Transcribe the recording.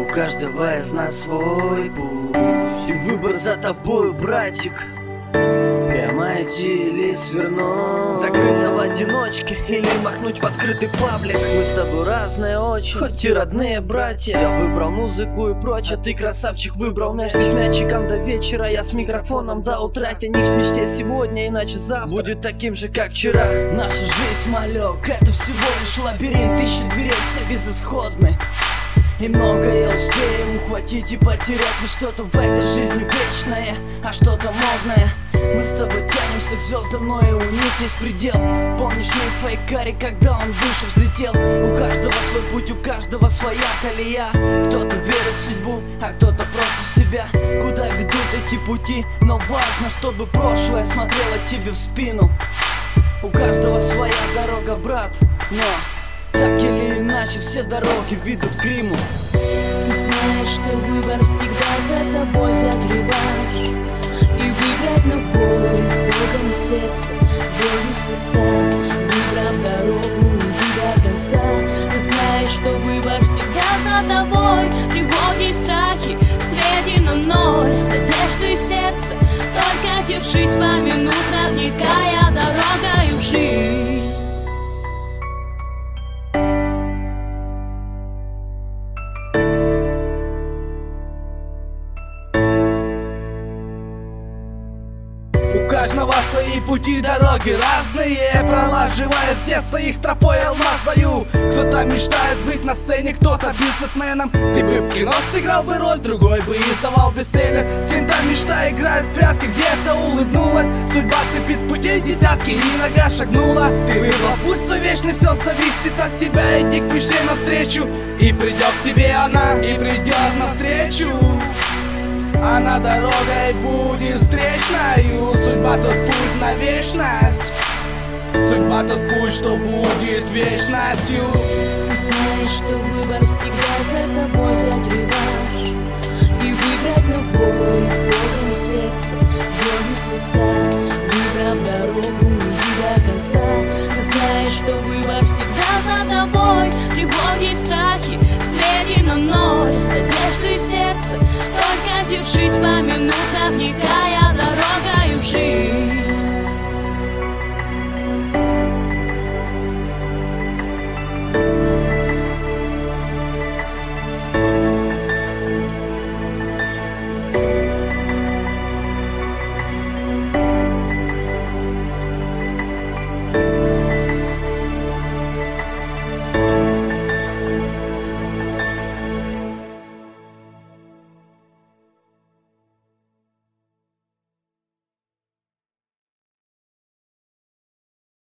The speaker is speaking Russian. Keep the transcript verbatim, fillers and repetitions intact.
каждого из нас свой путь, и выбор за тобою, братик. Прямо идти или свернуть, закрыться в одиночке или махнуть в открытый паблик. Мы с тобой разные очень, хоть и родные братья. Я выбрал музыку и прочее, ты, красавчик, выбрал мяч. Ты с мячиком до вечера, я с микрофоном до утра. Тянись в мечте сегодня, иначе завтра будет таким же, как вчера. Наша жизнь, малек, это всего лишь лабиринт. Тысячи дверей, все безысходны, и многое успеем ухватить и потерять. Ведь что-то в этой жизни вечное, а что-то модное. Мы с тобой тянемся к звездам, но и у них есть предел. Помнишь миф Фейкари, когда он выше взлетел? У каждого свой путь, у каждого своя колея. Кто-то верит в судьбу, а кто-то просто в себя. Куда ведут эти пути? Но важно, чтобы прошлое смотрело тебе в спину. У каждого своя дорога, брат, но так или иначе все дороги ведут к Риму. Ты знаешь, что выбор всегда за тобой взять реванш и выиграть, но в бой с Богом и сердце, с болью с лица, выбрав дорогу, иди до конца. Ты знаешь, что выбор всегда за тобой, тревоги и страхи сведи на ноль, с надеждой в сердце, только держись поминутно, вникая дорогою в жизнь. У каждого свои пути, дороги разные, пролаживая с детства их тропой алмазною. Кто-то мечтает быть на сцене, кто-то бизнесменом. Ты бы в кино сыграл бы роль, другой бы издавал бестселлер. С кем-то мечта играет в прятки, где-то улыбнулась. Судьба сыпет путей десятки, и нога шагнула. Ты выбрал путь свой вечный, все зависит от тебя. Иди к мечте навстречу, и придет к тебе она, и придет навстречу. Она дорогой будет встречною. Судьба тот путь на вечность. Судьба тот путь, что будет вечностью. Ты знаешь, что выбор всегда за тобой взять реванш и выиграть, но в бой с Богом и сердце, с болью с лица, выбрав дорогу, иди до конца. Ты знаешь, что выбор всегда за тобой, тревоги и страхи сведи на ноль, с надеждой в сердце, только держись поминутно, вникай.